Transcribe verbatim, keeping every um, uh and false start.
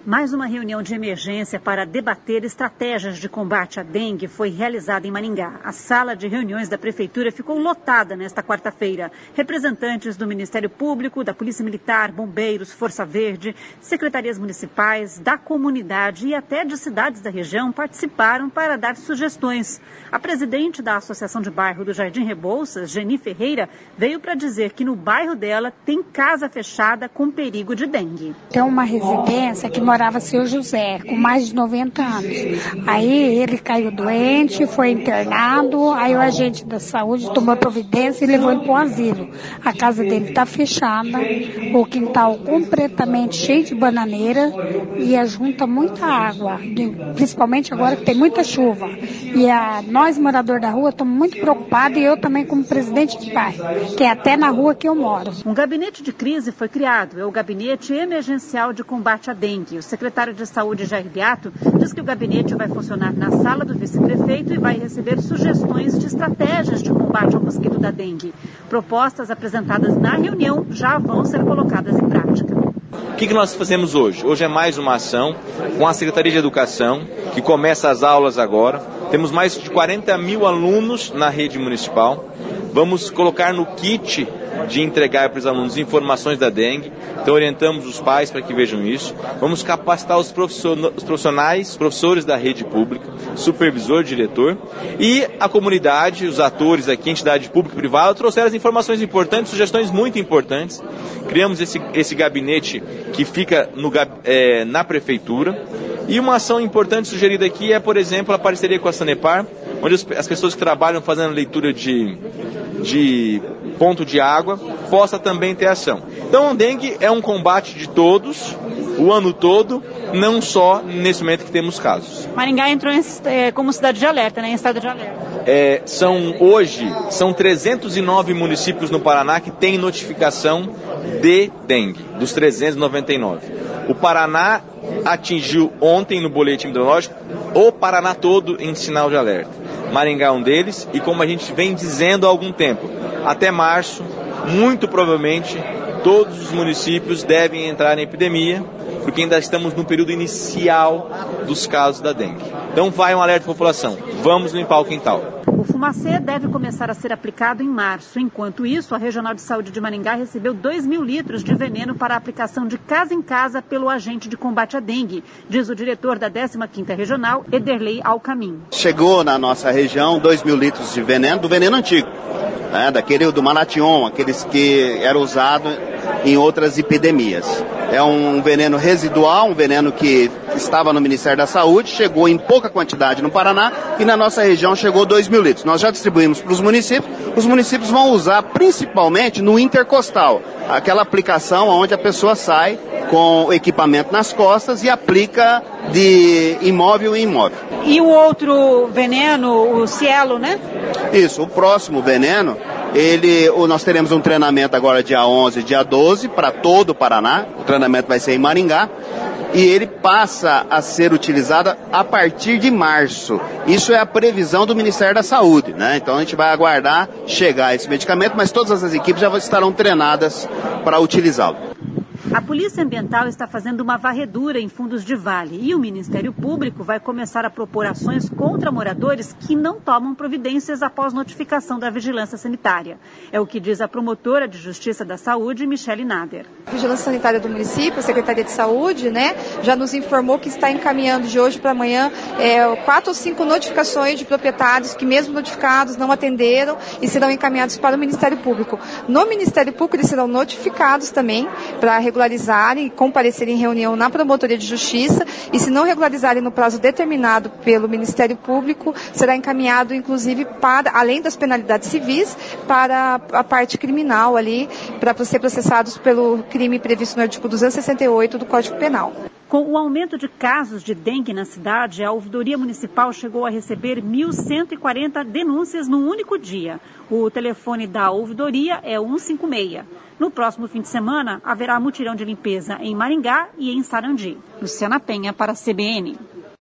Mais uma reunião de emergência para debater estratégias de combate à dengue foi realizada em Maringá. A sala de reuniões da Prefeitura ficou lotada nesta quarta-feira. Representantes do Ministério Público, da Polícia Militar, Bombeiros, Força Verde, secretarias municipais, da comunidade e até de cidades da região participaram para dar sugestões. A presidente da Associação de Bairro do Jardim Rebouças, Geni Ferreira, veio para dizer que no bairro dela tem casa fechada com perigo de dengue. Tem uma residência que morava seu José, com mais de noventa anos. Aí ele caiu doente, foi internado, aí o agente da saúde tomou providência e levou ele para o asilo. A casa dele está fechada, o quintal completamente cheio de bananeira e ajunta muita água, principalmente agora que tem muita chuva. E a, nós, moradores da rua, estamos muito preocupados e eu também como presidente de bairro, que é até na rua que eu moro. Um gabinete de crise foi criado, é o Gabinete Emergencial de Combate à Dengue. O secretário de Saúde, Jair Beato, diz que o gabinete vai funcionar na sala do vice-prefeito e vai receber sugestões de estratégias de combate ao mosquito da dengue. Propostas apresentadas na reunião já vão ser colocadas em prática. O que, que nós fazemos hoje? Hoje é mais uma ação com a Secretaria de Educação, que começa as aulas agora. Temos mais de quarenta mil alunos na rede municipal. Vamos colocar no kit de entregar para os alunos informações da dengue. Então orientamos os pais para que vejam isso. Vamos capacitar os profissionais, professores da rede pública, supervisor, diretor e a comunidade, os atores aqui, entidade pública e privada, trouxeram as informações importantes, sugestões muito importantes. Criamos esse, esse gabinete que fica no, é, na prefeitura. E uma ação importante sugerida aqui é, por exemplo, a parceria com a Sanepar, onde as pessoas que trabalham fazendo leitura de, de ponto de água possa também ter ação. Então, o dengue é um combate de todos, o ano todo, não só nesse momento que temos casos. Maringá entrou em, é, como cidade de alerta, né, em estado de alerta. É, são, hoje, são trezentos e nove municípios no Paraná que têm notificação de dengue, dos trezentos e noventa e nove. O Paraná atingiu ontem no boletim meteorológico o Paraná todo em sinal de alerta. Maringá é um deles e, como a gente vem dizendo há algum tempo, até março, muito provavelmente, todos os municípios devem entrar em epidemia, porque ainda estamos no período inicial dos casos da dengue. Então vai um alerta à população, vamos limpar o quintal. O fumacê deve começar a ser aplicado em março. Enquanto isso, a Regional de Saúde de Maringá recebeu dois mil litros de veneno para a aplicação de casa em casa pelo agente de combate à dengue, diz o diretor da décima quinta Regional, Ederlei Alcamin. Chegou na nossa região dois mil litros de veneno, do veneno antigo, né, daquele do Malation, aqueles que era usado em outras epidemias. É um veneno residual, um veneno que estava no Ministério da Saúde, chegou em pouca quantidade no Paraná e na nossa região chegou dois mil litros. Nós já distribuímos para os municípios, os municípios vão usar principalmente no intercostal, aquela aplicação onde a pessoa sai com o equipamento nas costas e aplica de imóvel em imóvel. E o outro veneno, o Cielo, né? Isso, o próximo veneno, ele, nós teremos um treinamento agora dia onze, dia doze, para todo o Paraná. O treinamento vai ser em Maringá. E ele passa a ser utilizado a partir de março. Isso é a previsão do Ministério da Saúde, né? Então a gente vai aguardar chegar esse medicamento, mas todas as equipes já estarão treinadas para utilizá-lo. A Polícia Ambiental está fazendo uma varredura em fundos de vale e o Ministério Público vai começar a propor ações contra moradores que não tomam providências após notificação da Vigilância Sanitária. É o que diz a promotora de Justiça da Saúde, Michele Nader. A Vigilância Sanitária do município, a Secretaria de Saúde, né, já nos informou que está encaminhando de hoje para amanhã é, quatro ou cinco notificações de proprietários que, mesmo notificados, não atenderam e serão encaminhados para o Ministério Público. No Ministério Público, eles serão notificados também para regularizarem e comparecerem em reunião na Promotoria de Justiça e, se não regularizarem no prazo determinado pelo Ministério Público, será encaminhado, inclusive, para, além das penalidades civis, para a parte criminal ali, para ser processados pelo crime previsto no artigo duzentos e sessenta e oito do Código Penal. Com o aumento de casos de dengue na cidade, a Ouvidoria Municipal chegou a receber mil cento e quarenta denúncias num único dia. O telefone da Ouvidoria é cento e cinquenta e seis. No próximo fim de semana, haverá mutirão de limpeza em Maringá e em Sarandi. Luciana Penha para a C B N.